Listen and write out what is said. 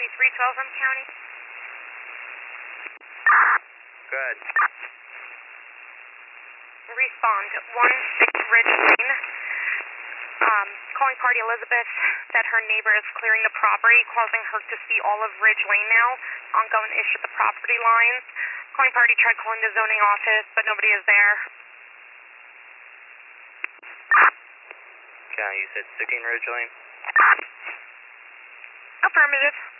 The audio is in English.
7312 from county. Good. Respond 16 Ridge Lane. Calling party Elizabeth that her neighbor is clearing the property, causing her to see all of Ridge Lane now. Ongoing issue at the property lines. Calling party tried calling the zoning office, but nobody is there. County, you said 16 Ridge Lane? Affirmative.